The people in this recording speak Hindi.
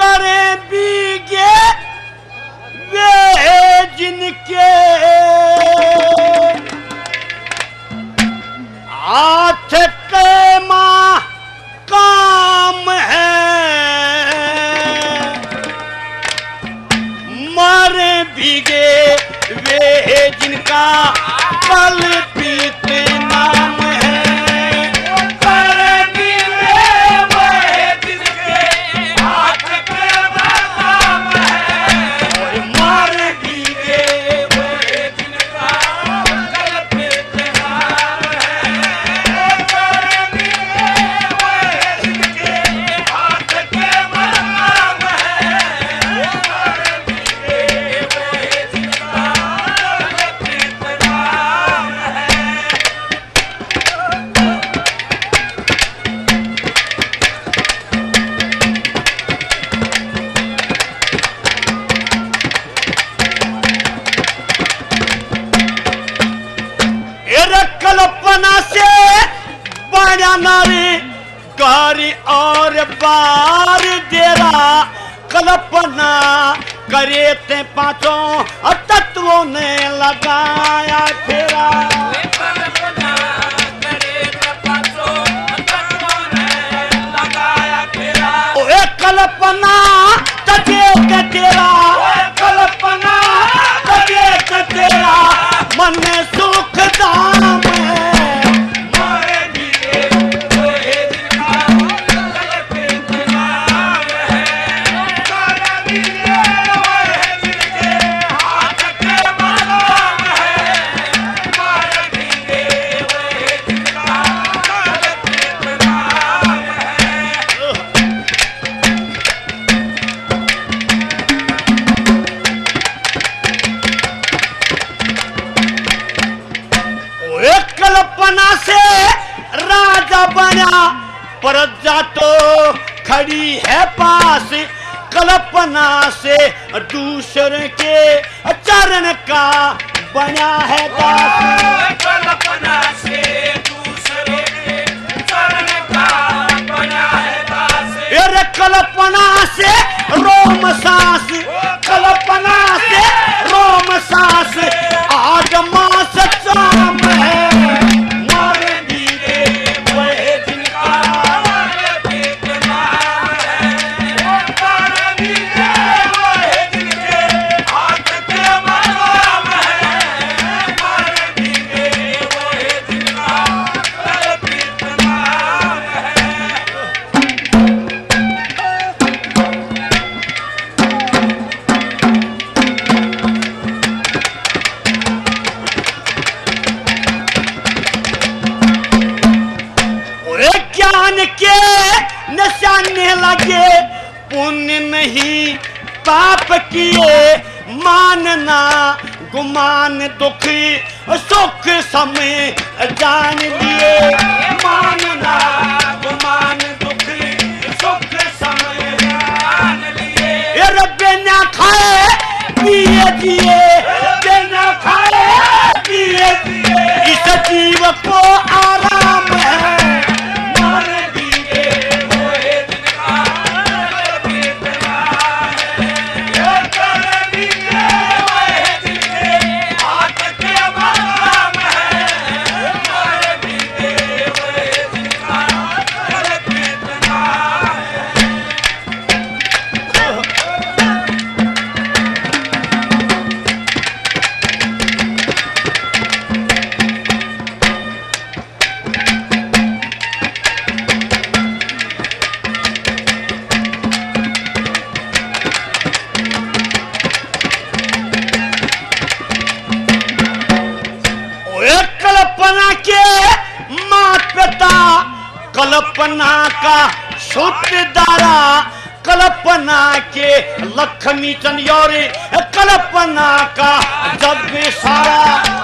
करे बीगे वे जिनके हाथ के मां काम है, मारे भीगे वे जिनका कल पीत नाम है। करे भीगे वे जिनके हाथ के काम है, मारे भीगे वे जिनका कल पीत नाम है। करे भीगे वे जिनके हाथ के काम है, मारे भीगे वे जिनका कल पीत नाम है। कल्पना से बना नारी गारी और बार डेरा, कल्पना करे ते पांचों तत्वों ने लगाया फेरा। कल्पना करे ते पांचों तत्वों ने लगाया फेरा। ओए कल्पना तजे के तेरा, कल्पना तजे के तेरा मन में सुख दाम है। मारे भीगे वे जिनका कल पीत नाम है, मारे भीगे वे जिनके हाथ के काम है, मारे भीगे वे जिनका कल पीत नाम है। ओए कल्पना से राजा बना, प्रजा तो खड़ी है पास, कल्पना से दूसरे के चरण का बना है दास। कल्पना से दूसरे के चरण का बना है दास। अरे कल्पना से रोम सांस, कल्पना से रोम सांस आज मां सच्चाम है। मारे भीगे वे जिनका कल पीत नाम है, मारे भीगे वे जिनके हाथ के काम है, मारे भीगे वे जिनका कल पीत नाम है। ज्ञान के निशाने लगे, पुण्य नहीं पाप किए, मानना गुमान दुख सुख समय जान लिए। मानना गुमान दुख सुख समय जान लिए। बिना खाए पिए जिए, बिना खाए पिए जिए इस जीव को आराम है। कल्पना का सूत्रधारा, कल्पना के लक्ष्मी चंद, कल्पना का जग सारा